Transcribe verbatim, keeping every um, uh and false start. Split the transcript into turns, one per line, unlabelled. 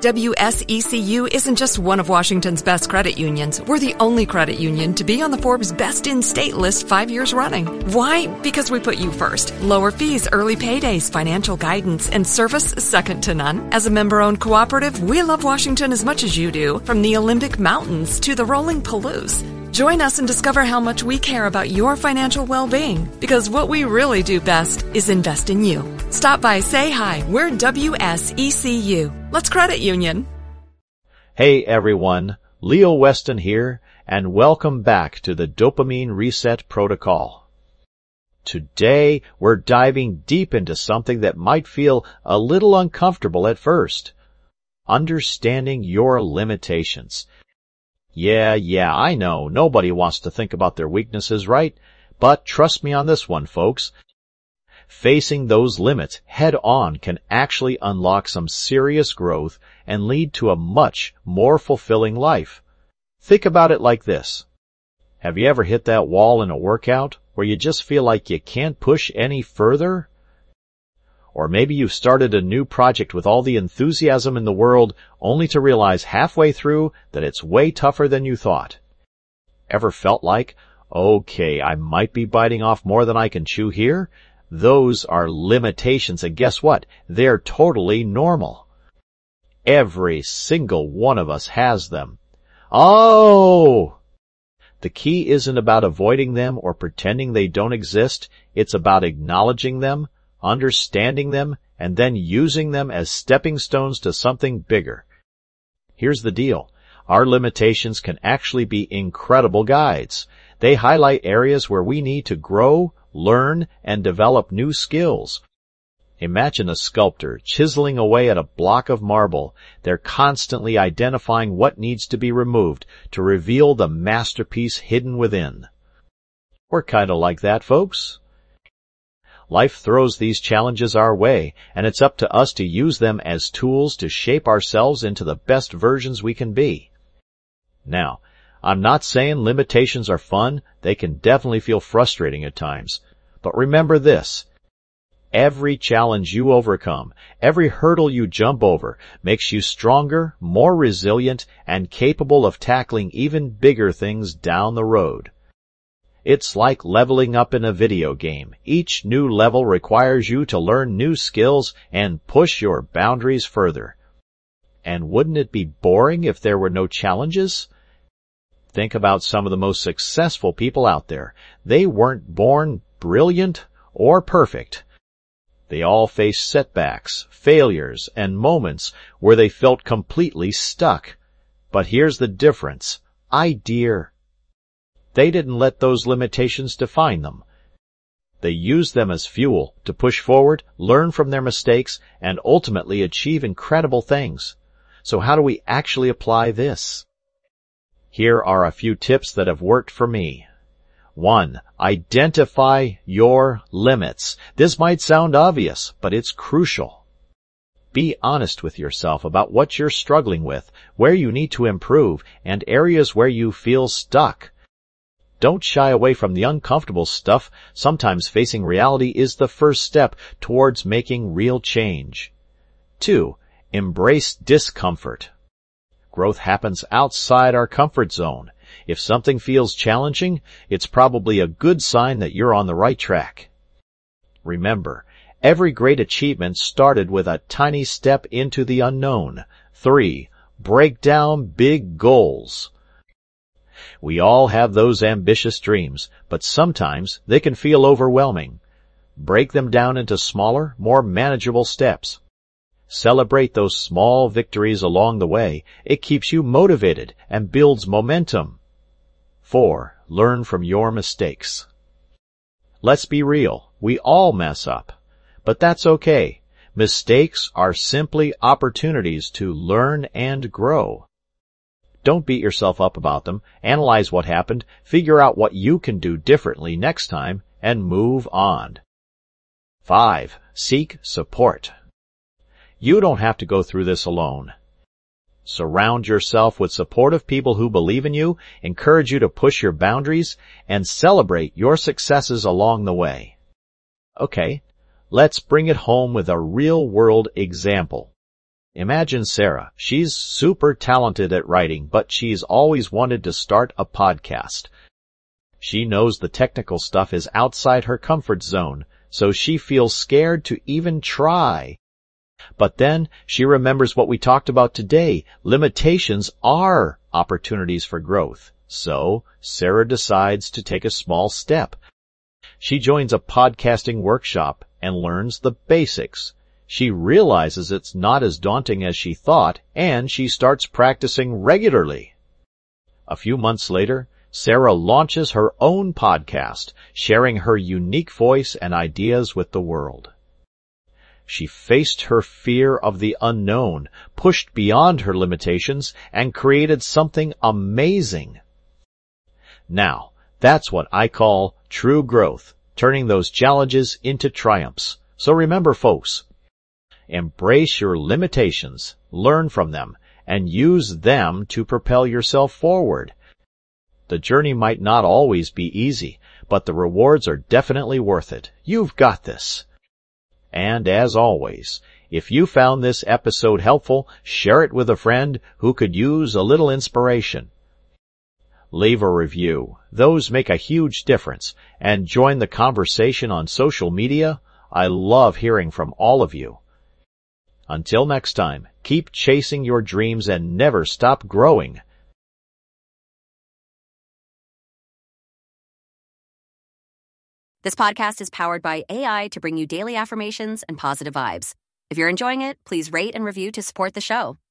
W S E C U isn't just one of Washington's best credit unions. We're the only credit union to be on the Forbes Best in State list five years running. Why? Because we put you first. Lower fees, early paydays, financial guidance, and service second to none. As a member-owned cooperative, we love Washington as much as you do, from the Olympic Mountains to the rolling Palouse. Join us and discover how much we care about your financial well-being, because what we really do best is invest in you. Stop by, say hi. We're W S E C U. Let's credit union.
Hey everyone, Leo Weston here, and welcome back to the Dopamine Reset Protocol. Today, we're diving deep into something that might feel a little uncomfortable at first. Understanding your limitations. Yeah, yeah, I know, nobody wants to think about their weaknesses, right? But trust me on this one, folks. Facing those limits head-on can actually unlock some serious growth and lead to a much more fulfilling life. Think about it like this. Have you ever hit that wall in a workout where you just feel like you can't push any further? Or maybe you've started a new project with all the enthusiasm in the world only to realize halfway through that it's way tougher than you thought. Ever felt like, okay, I might be biting off more than I can chew here? Those are limitations, and guess what? They're totally normal. Every single one of us has them. Oh! The key isn't about avoiding them or pretending they don't exist. It's about acknowledging them, understanding them, and then using them as stepping stones to something bigger. Here's the deal. Our limitations can actually be incredible guides. They highlight areas where we need to grow, learn, and develop new skills. Imagine a sculptor chiseling away at a block of marble. They're constantly identifying what needs to be removed to reveal the masterpiece hidden within. We're kind of like that, folks. Life throws these challenges our way, and it's up to us to use them as tools to shape ourselves into the best versions we can be. Now, I'm not saying limitations are fun. They can definitely feel frustrating at times. But remember this. Every challenge you overcome, every hurdle you jump over, makes you stronger, more resilient, and capable of tackling even bigger things down the road. It's like leveling up in a video game. Each new level requires you to learn new skills and push your boundaries further. And wouldn't it be boring if there were no challenges? Think about some of the most successful people out there. They weren't born brilliant or perfect. They all faced setbacks, failures, and moments where they felt completely stuck. But here's the difference. Idea. They didn't let those limitations define them. They used them as fuel to push forward, learn from their mistakes, and ultimately achieve incredible things. So how do we actually apply this? Here are a few tips that have worked for me. One, identify your limits. This might sound obvious, but it's crucial. Be honest with yourself about what you're struggling with, where you need to improve, and areas where you feel stuck. Don't shy away from the uncomfortable stuff. Sometimes facing reality is the first step towards making real change. Two, embrace discomfort. Growth happens outside our comfort zone. If something feels challenging, it's probably a good sign that you're on the right track. Remember, every great achievement started with a tiny step into the unknown. Three, break down big goals. We all have those ambitious dreams, but sometimes they can feel overwhelming. Break them down into smaller, more manageable steps. Celebrate those small victories along the way. It keeps you motivated and builds momentum. Four, learn from your mistakes. Let's be real. We all mess up. But that's okay. Mistakes are simply opportunities to learn and grow. Don't beat yourself up about them. Analyze what happened, figure out what you can do differently next time, and move on. Five, seek support. You don't have to go through this alone. Surround yourself with supportive people who believe in you, encourage you to push your boundaries, and celebrate your successes along the way. Okay, let's bring it home with a real-world example. Imagine Sarah. She's super talented at writing, but she's always wanted to start a podcast. She knows the technical stuff is outside her comfort zone, so she feels scared to even try. But then she remembers what we talked about today. Limitations are opportunities for growth. So Sarah decides to take a small step. She joins a podcasting workshop and learns the basics. She realizes it's not as daunting as she thought, and she starts practicing regularly. A few months later, Sarah launches her own podcast, sharing her unique voice and ideas with the world. She faced her fear of the unknown, pushed beyond her limitations, and created something amazing. Now, that's what I call true growth, turning those challenges into triumphs. So remember, folks, embrace your limitations, learn from them, and use them to propel yourself forward. The journey might not always be easy, but the rewards are definitely worth it. You've got this. And as always, if you found this episode helpful, share it with a friend who could use a little inspiration. Leave a review. Those make a huge difference. And join the conversation on social media. I love hearing from all of you. Until next time, keep chasing your dreams and never stop growing.
This podcast is powered by A I to bring you daily affirmations and positive vibes. If you're enjoying it, please rate and review to support the show.